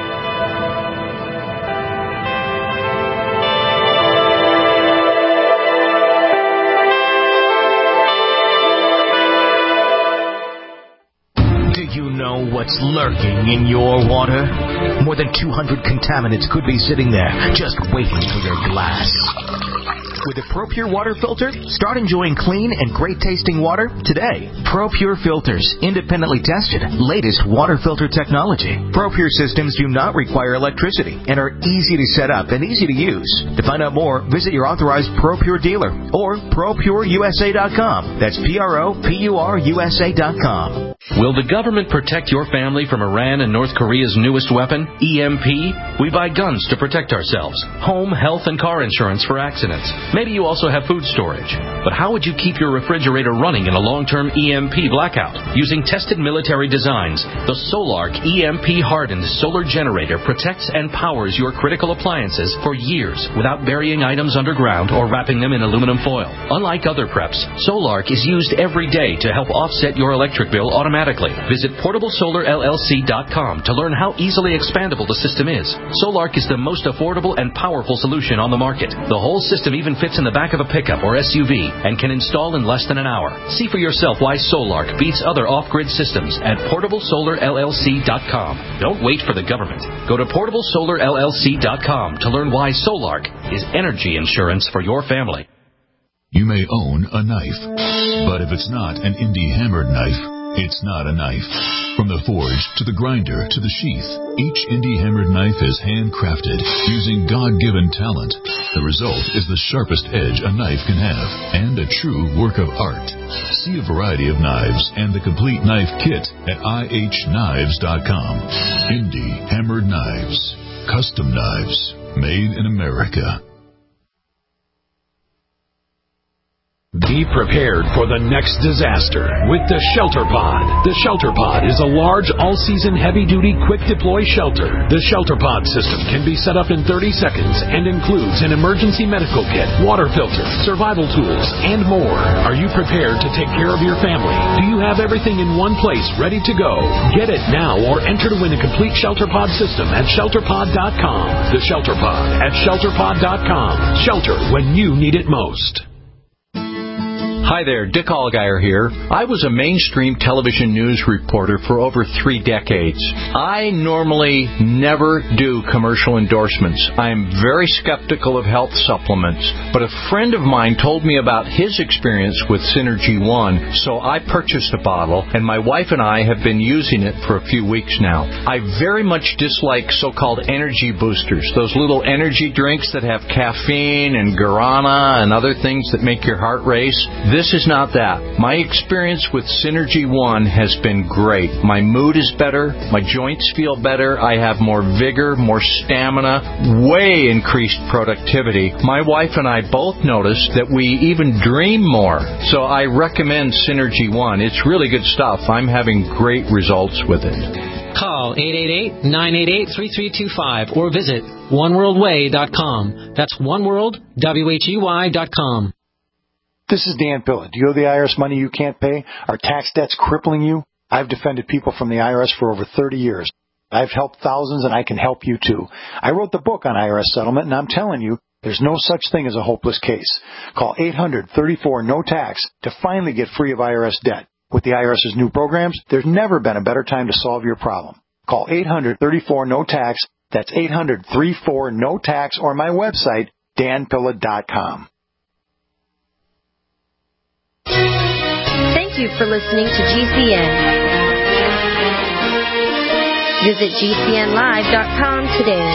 What's lurking in your water? More than two hundred contaminants could be sitting there, just waiting for your glass. With a ProPure water filter, start enjoying clean and great-tasting water today. ProPure filters, independently tested, latest water filter technology. ProPure systems do not require electricity and are easy to set up and easy to use. To find out more, visit your authorized ProPure dealer or pro pure u s a dot com. That's P R O P U R U S A dot com. Will the government protect your family from Iran and North Korea's newest weapon, E M P? We buy guns to protect ourselves, home, health, and car insurance for accidents. Maybe you also have food storage. But how would you keep your refrigerator running in a long-term E M P blackout? Using tested military designs, the Solark E M P-hardened solar generator protects and powers your critical appliances for years without burying items underground or wrapping them in aluminum foil. Unlike other preps, Solark is used every day to help offset your electric bill automatically. Visit portable solar L L C dot com to learn how easily expandable the system is. Solark is the most affordable and powerful solution on the market. The whole system even fits in the back of a pickup or S U V and can install in less than an hour. See for yourself why Solark beats other off-grid systems at portable solar L L C dot com. Don't wait for the government. Go to portable solar L L C dot com to learn why Solark is energy insurance for your family. You may own a knife, but if it's not an indie hammered knife, It's not a knife. From the forge to the grinder to the sheath, each Indie hammered knife is handcrafted using God-given talent. The result is the sharpest edge a knife can have and a true work of art. See a variety of knives and the complete knife kit at I H knives dot com. Indie hammered knives. Custom knives made in America. Be prepared for the next disaster with the Shelter Pod. The Shelter Pod is a large, all-season, heavy-duty, quick-deploy shelter. The Shelter Pod system can be set up in thirty seconds and includes an emergency medical kit, water filter, survival tools, and more. Are you prepared to take care of your family? Do you have everything in one place ready to go? Get it now or enter to win a complete Shelter Pod system at shelter pod dot com. The Shelter Pod at shelter pod dot com. Shelter when you need it most. Hi there, Dick Allgaier here. I was a mainstream television news reporter for over three decades. I normally never do commercial endorsements. I am very skeptical of health supplements, but a friend of mine told me about his experience with Synergy One, so I purchased a bottle, and my wife and I have been using it for a few weeks now. I very much dislike so-called energy boosters, those little energy drinks that have caffeine and guarana and other things that make your heart race. This is not that. My experience with Synergy One has been great. My mood is better. My joints feel better. I have more vigor, more stamina, way increased productivity. My wife and I both noticed that we even dream more. So I recommend Synergy One. It's really good stuff. I'm having great results with it. Call eight eight eight, nine eight eight, three three two five or visit one world way dot com. That's oneworld, W H E Y dot com. This is Dan Pilla. Do you owe the I R S money you can't pay? Are tax debts crippling you? I've defended people from the I R S for over thirty years. I've helped thousands, and I can help you, too. I wrote the book on I R S settlement, and I'm telling you, there's no such thing as a hopeless case. Call eight hundred, thirty-four, no tax to finally get free of I R S debt. With the IRS's new programs, there's never been a better time to solve your problem. Call eight hundred, thirty-four, no tax. That's eight hundred, thirty-four, no tax, or my website, dan pilla dot com. Thank you for listening to G C N. Visit G C N live dot com today.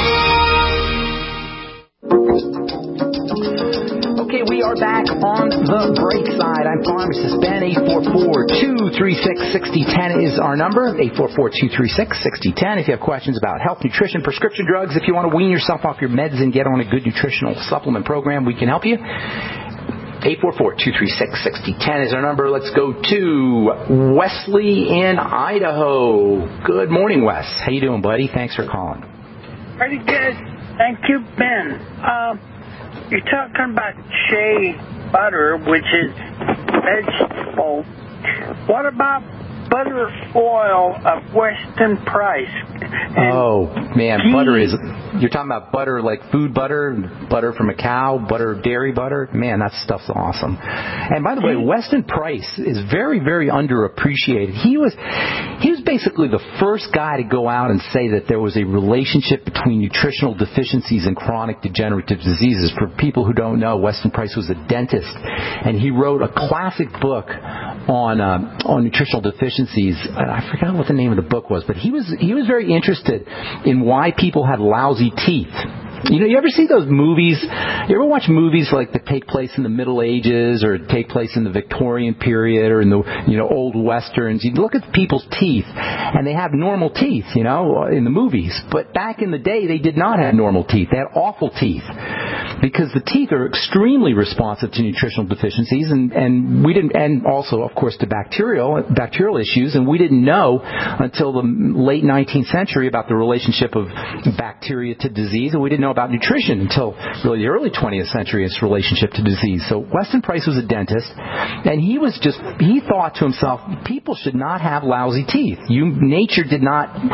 Okay, we are back on the break side. I'm Pharmacist Ben. eight four four, two three six, six zero one zero is our number. eight four four, two three six, six zero one zero. If you have questions about health, nutrition, prescription drugs, if you want to wean yourself off your meds and get on a good nutritional supplement program, we can help you. eight four four, two three six, six zero one zero is our number. Let's go to Wesley in Idaho. Good morning, Wes. How you doing, buddy? Thanks for calling. Pretty good. Thank you, Ben. Uh, you're talking about shea butter, which is vegetable. What about butter oil of Weston Price? And oh, man, ghee. butter is... You're talking about butter like food butter, butter from a cow, butter dairy butter. Man, that stuff's awesome. And by the way, Weston Price is very, very underappreciated. He was he was basically the first guy to go out and say that there was a relationship between nutritional deficiencies and chronic degenerative diseases. For people who don't know, Weston Price was a dentist, and he wrote a classic book on uh, on nutritional deficiencies. I forgot what the name of the book was, but he was he was very interested in why people had lousy teeth. You know, you ever see those movies? You ever watch movies like that take place in the Middle Ages or take place in the Victorian period or in the, you know, old Westerns? You look at people's teeth, and they have normal teeth, you know, in the movies. But back in the day, they did not have normal teeth. They had awful teeth because the teeth are extremely responsive to nutritional deficiencies, and, and we didn't, and also, of course, to bacterial bacterial issues. And we didn't know until the late nineteenth century about the relationship of bacteria to disease, and we didn't know about nutrition until really the early twentieth century, its relationship to disease. So Weston Price was a dentist, and he was just, he thought to himself, people should not have lousy teeth. You, nature did not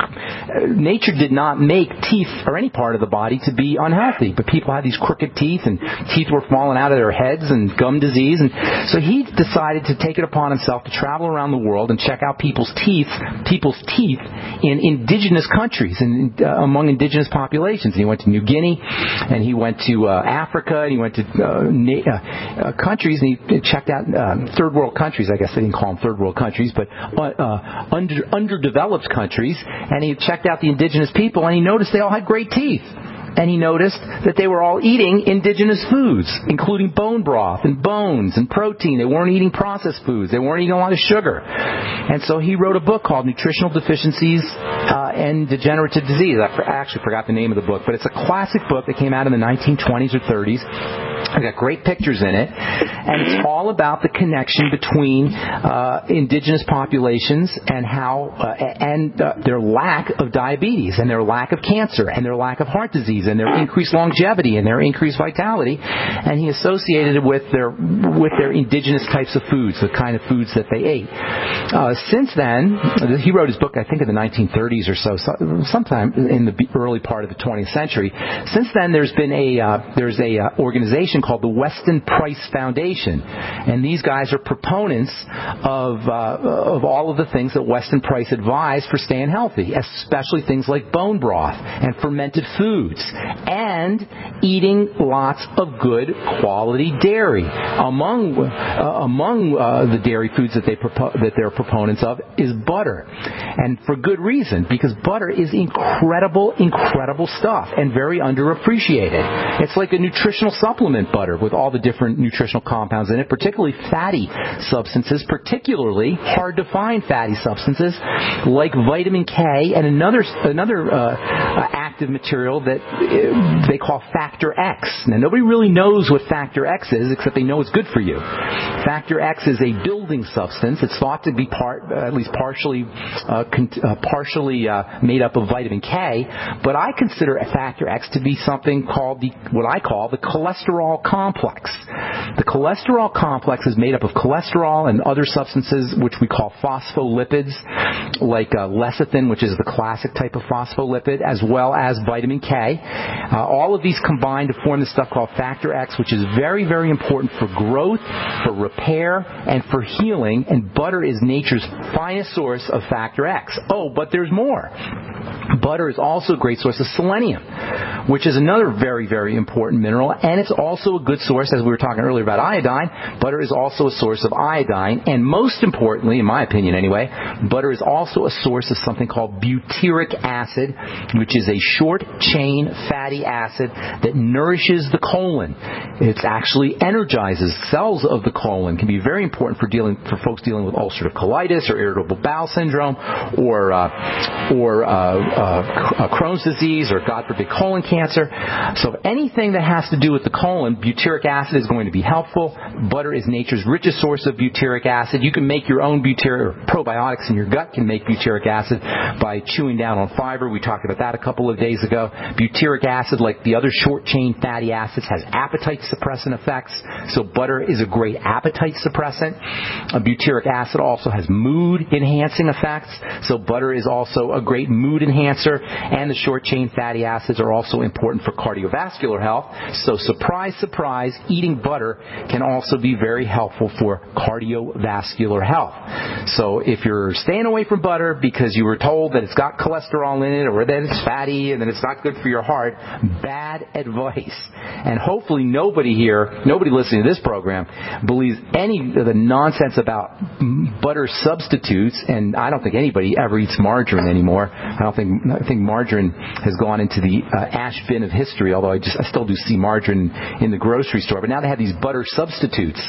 nature did not make teeth or any part of the body to be unhealthy, but people had these crooked teeth, and teeth were falling out of their heads, and gum disease. And so he decided to take it upon himself to travel around the world and check out people's teeth, people's teeth in indigenous countries and uh, among indigenous populations. And he went to New Guinea, and he went to uh, Africa, and he went to uh, na- uh, countries, and he checked out uh, third world countries. I guess they didn't call them third world countries, but uh, under, underdeveloped countries. And he checked out the indigenous people, and he noticed they all had great teeth. And he noticed that they were all eating indigenous foods, including bone broth and bones and protein. They weren't eating processed foods. They weren't eating a lot of sugar. And so he wrote a book called Nutritional Deficiencies uh, and Degenerative Disease. I actually forgot the name of the book, but it's a classic book that came out in the nineteen twenties or thirties. I've got great pictures in it, and it's all about the connection between uh, indigenous populations and how uh, and uh, their lack of diabetes and their lack of cancer and their lack of heart disease and their increased longevity and their increased vitality. And he associated it with their with their indigenous types of foods, the kind of foods that they ate. Uh, since then, he wrote his book, I think, in the nineteen thirties or so, sometime in the early part of the twentieth century. Since then, there's been a uh, there's a uh, organization called the Weston Price Foundation, and these guys are proponents of uh, of all of the things that Weston Price advised for staying healthy, especially things like bone broth and fermented foods and eating lots of good quality dairy. Among uh, among uh, the dairy foods that they propo- that they're proponents of is butter, and for good reason, because butter is incredible, incredible stuff and very underappreciated. It's like a nutritional supplement. Butter with all the different nutritional compounds in it, particularly fatty substances, particularly hard to find fatty substances like vitamin K and another another uh, uh, active material that uh, they call Factor X. Now, nobody really knows what Factor X is, except they know it's good for you. Factor X is a building substance. It's thought to be part, uh, at least partially, uh, con- uh, partially uh, made up of vitamin K. But I consider Factor X to be something called the what I call the cholesterol complex. The cholesterol complex is made up of cholesterol and other substances which we call phospholipids, like uh, lecithin, which is the classic type of phospholipid, as well as vitamin K. Uh, all of these combine to form this stuff called Factor X, which is very, very important for growth, for repair, and for healing, and butter is nature's finest source of Factor X. Oh, but there's more. Butter is also a great source of selenium, which is another very, very important mineral, and it's also a good source, as we were talking earlier about iodine. Butter is also a source of iodine, and most importantly, in my opinion anyway, butter is also a source of something called butyric acid, which is a short-chain fatty acid that nourishes the colon. It actually energizes cells of the colon. It can be very important for dealing for folks dealing with ulcerative colitis or irritable bowel syndrome or uh, or uh, uh, Crohn's disease or, God forbid, colon cancer. So anything that has to do with the colon, butyric acid is going to be helpful. Butter is nature's richest source of butyric acid. You can make your own butyric, or probiotics in your gut can make butyric acid by chewing down on fiber. We talked about that a couple of days ago. Butyric acid, like the other short-chain fatty acids, has appetite suppressant effects. So butter is a great appetite suppressant. Uh, butyric acid also has mood-enhancing effects. So butter is also a great mood enhancer. And the short-chain fatty acids are also important for cardiovascular health. So surprise, surprise, eating butter can also be very helpful for cardiovascular health. So if you're staying away from butter because you were told that it's got cholesterol in it or that it's fatty and that it's not good for your heart, bad advice. And hopefully nobody here, nobody listening to this program, believes any of the nonsense about butter substitutes, and I don't think anybody ever eats margarine anymore. I don't think I think margarine has gone into the uh, ash bin of history, although I just I still do see margarine in the grocery store. But now they have these butter substitutes.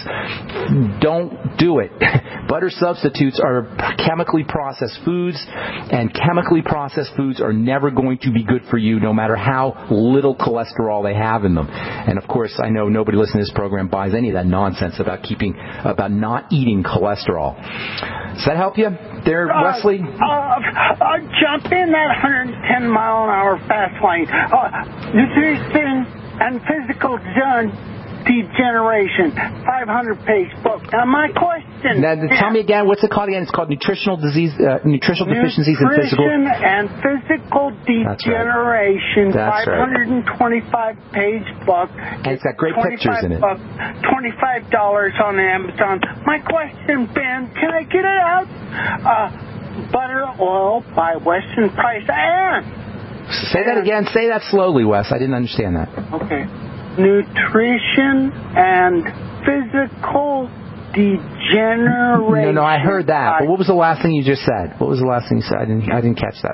Don't do it. Butter substitutes are chemically processed foods, and chemically processed foods are never going to be good for you, no matter how little cholesterol they have in them. And of course, I know nobody listening to this program buys any of that nonsense about keeping, about not eating cholesterol. Does that help you there, uh, Wesley? Uh, uh, jump in that one hundred ten mile an hour fast lane. Uh, nutrition and physical done Degeneration, five hundred page book. Now, my question Now, is... tell me again, what's it called again? It's called Nutritional Disease, uh, Nutritional Deficiencies and Physical... Nutrition and Physical Degeneration, That's right. five hundred twenty-five page book. And it's got great pictures in it. Bucks, twenty-five dollars on Amazon. My question, Ben, can I get it out? Uh, butter Oil by Weston Price. And... Say that again. Say that slowly, Wes. I didn't understand that. Okay. Nutrition and Physical Degeneration. No, no, I heard that. But what was the last thing you just said? What was the last thing you said? I didn't, I didn't catch that.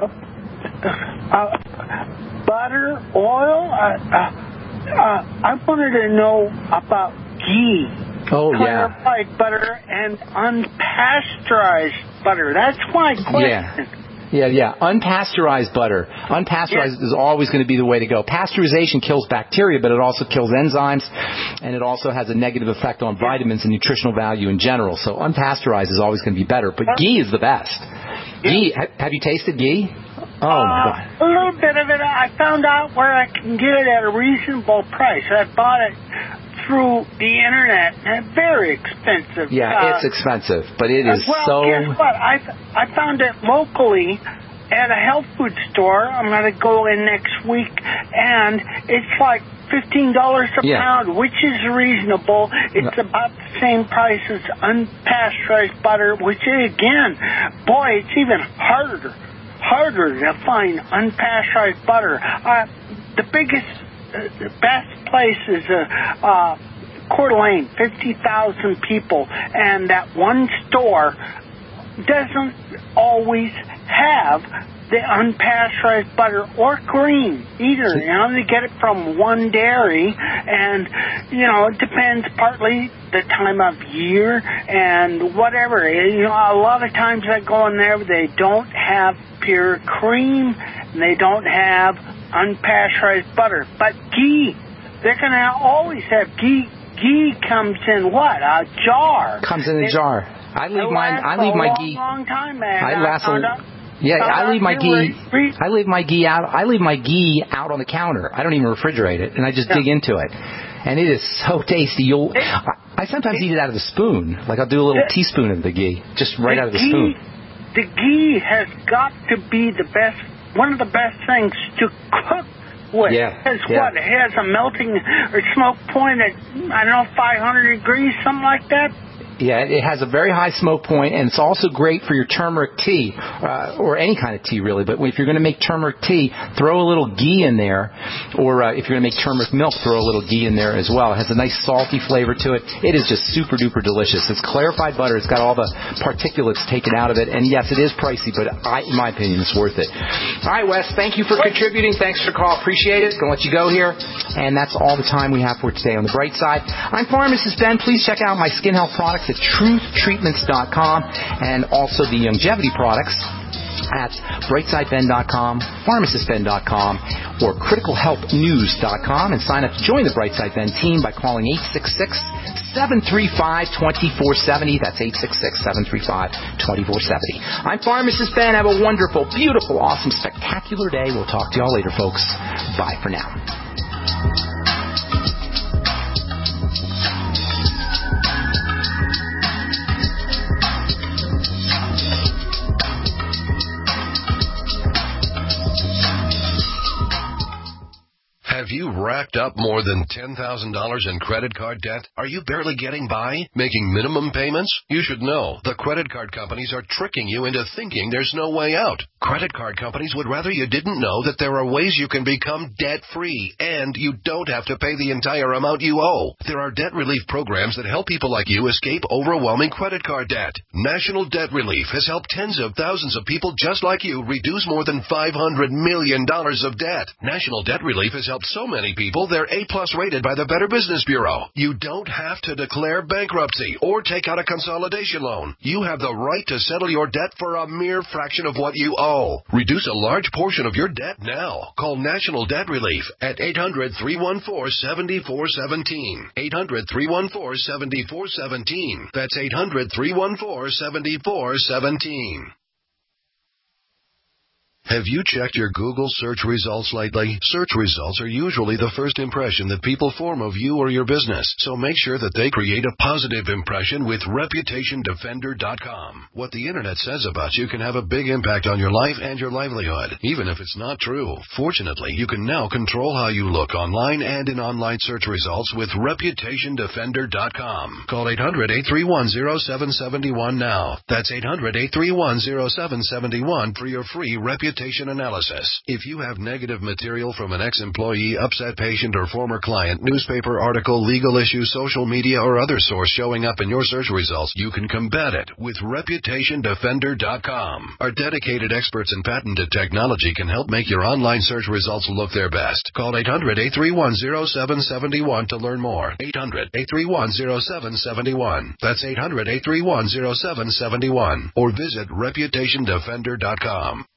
Uh, butter, oil. Uh, uh, uh, I wanted to know about ghee. Oh, yeah. Clarified butter and unpasteurized butter. That's my question. Yeah. Yeah, yeah. Unpasteurized butter. Unpasteurized yeah. is always going to be the way to go. Pasteurization kills bacteria, but it also kills enzymes, and it also has a negative effect on vitamins and nutritional value in general. So unpasteurized is always going to be better. But ghee is the best. Yeah. Ghee. Ha- have you tasted ghee? Oh, uh, my God. A little bit of it. I found out where I can get it at a reasonable price. I bought it through the internet. And very expensive. Yeah, uh, it's expensive, but it is well, so... guess what? I, I found it locally at a health food store. I'm going to go in next week, and it's like fifteen dollars a yeah. pound, which is reasonable. It's yeah. about the same price as unpasteurized butter, which is, again, boy, it's even harder, harder to find unpasteurized butter. Uh, the biggest... The best place is uh, uh, Coeur d'Alene, fifty thousand people, and that one store doesn't always have the unpasteurized butter or cream either. You know, they get it from one dairy, and, you know, it depends partly the time of year and whatever. You know, a lot of times I go in there, they don't have pure cream, and they don't have unpasteurized butter. But ghee, they're going to always have ghee. Ghee comes in what? A jar. Comes in a it, jar. I leave mine. I leave my long, ghee. Long time, man. I last I a, Yeah, I leave my ghee. I leave my ghee out. I leave my ghee out on the counter. I don't even refrigerate it, and I just yeah. dig into it. And it is so tasty. You'll. It, I, I sometimes it, eat it out of the spoon. Like I'll do a little it, teaspoon of the ghee, just right out of the ghee, spoon. The ghee has got to be the best. One of the best things to cook with. Yeah. Because yeah. what? It has a melting or smoke point at, I don't know, five hundred degrees, something like that? Yeah, it has a very high smoke point, and it's also great for your turmeric tea, uh, or any kind of tea, really. But if you're going to make turmeric tea, throw a little ghee in there, or uh, if you're going to make turmeric milk, throw a little ghee in there as well. It has a nice salty flavor to it. It is just super-duper delicious. It's clarified butter. It's got all the particulates taken out of it, and yes, it is pricey, but I, in my opinion, it's worth it. All right, Wes, thank you for contributing. Thanks for the call. Appreciate it. Going to let you go here, and that's all the time we have for today on The Bright Side. I'm Pharmacist Ben. Please check out my skin health products at truth treatments dot com and also the longevity products at brightside ben dot com, pharmacist ben dot com, or critical health news dot com, and sign up to join the Brightside Ben team by calling eight six six, seven three five, two four seven zero. That's eight six six, seven three five, two four seven zero. I'm Pharmacist Ben. Have a wonderful, beautiful, awesome, spectacular day. We'll talk to y'all later, folks. Bye for now. Have you racked up more than ten thousand dollars in credit card debt? Are you barely getting by? Making minimum payments? You should know the credit card companies are tricking you into thinking there's no way out. Credit card companies would rather you didn't know that there are ways you can become debt-free, and you don't have to pay the entire amount you owe. There are debt relief programs that help people like you escape overwhelming credit card debt. National Debt Relief has helped tens of thousands of people just like you reduce more than five hundred million dollars of debt. National Debt Relief has helped so many people they're A-plus rated by the Better Business Bureau. You don't have to declare bankruptcy or take out a consolidation loan. You have the right to settle your debt for a mere fraction of what you owe. Reduce a large portion of your debt now. Call National Debt Relief at eight hundred, three one four, seven four one seven. eight hundred, three one four, seven four one seven. That's eight hundred, three one four, seven four one seven. Have you checked your Google search results lately? Search results are usually the first impression that people form of you or your business, so make sure that they create a positive impression with Reputation Defender dot com. What the internet says about you can have a big impact on your life and your livelihood, even if it's not true. Fortunately, you can now control how you look online and in online search results with Reputation Defender dot com. Call eight hundred, eight three one, zero seven seven one now. That's eight hundred, eight three one, zero seven seven one for your free reputation analysis. If you have negative material from an ex-employee, upset patient, or former client, newspaper article, legal issue, social media, or other source showing up in your search results, you can combat it with Reputation Defender dot com. Our dedicated experts in patented technology can help make your online search results look their best. Call eight hundred, eight three one, zero seven seven one to learn more. eight hundred, eight three one, zero seven seven one. That's eight hundred, eight three one, zero seven seven one. Or visit Reputation Defender dot com.